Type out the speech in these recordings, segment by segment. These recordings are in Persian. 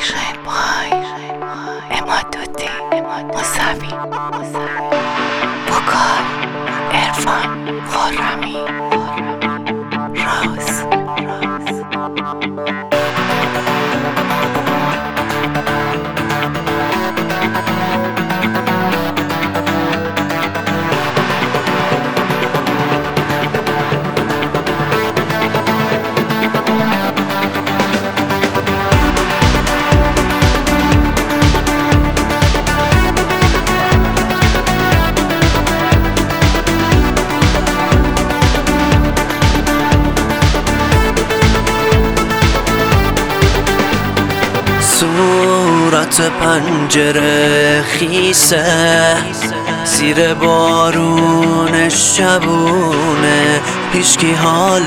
شاهین بای اماد دوتی مصوی وکال عرفان خرمی راز صورت پنجره خیسه زیر بارون شبونه هیچکی حال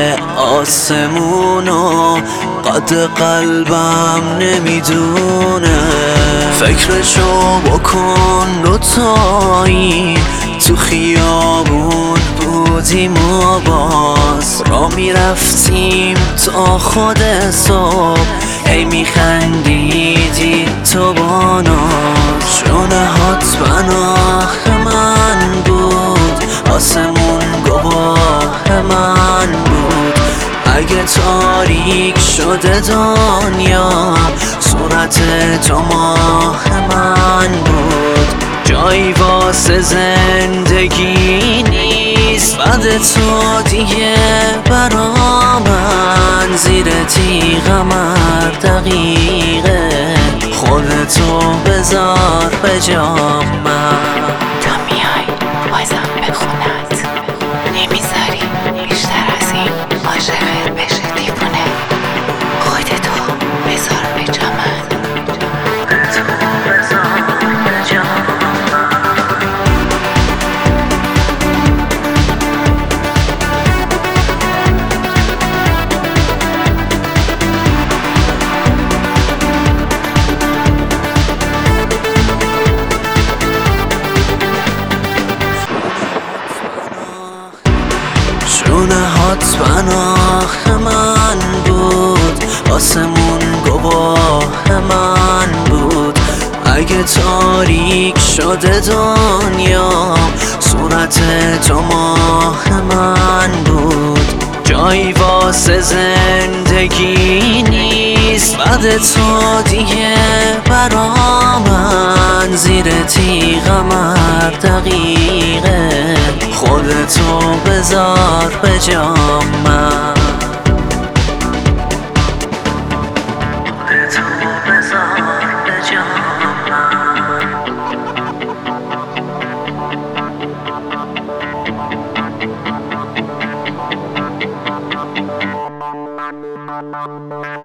آسمونو قد قلبم نمیدونه فکرشو بکن دوتایی تو خیابون بودیم و باز را میرفتیم تا خود صبح هی میخندیدی تو با ناز شونهات پناه من بود آسمون گواه من بود اگه تاریک شده دنیا صورت تو ماه من بود جایی واسه زندگی نیست بعد تو دیگه برا من زیر تیغم هر دقیقه خودتو بذار به جام من تا میای بازم به خونت نمیذاری بیشتر از این عاشقت بشه دیوونه خودتو بذار به جا من شونهات پناه من بود آسمون گواه من بود اگه تاریک شده دنیا صورت تو ماه من بود جایی واسه زندگی نیست بعد تو دیگه برا من زیر تیغم هر دقیقه خودتو بذار به جام من خودتو بذار به جام من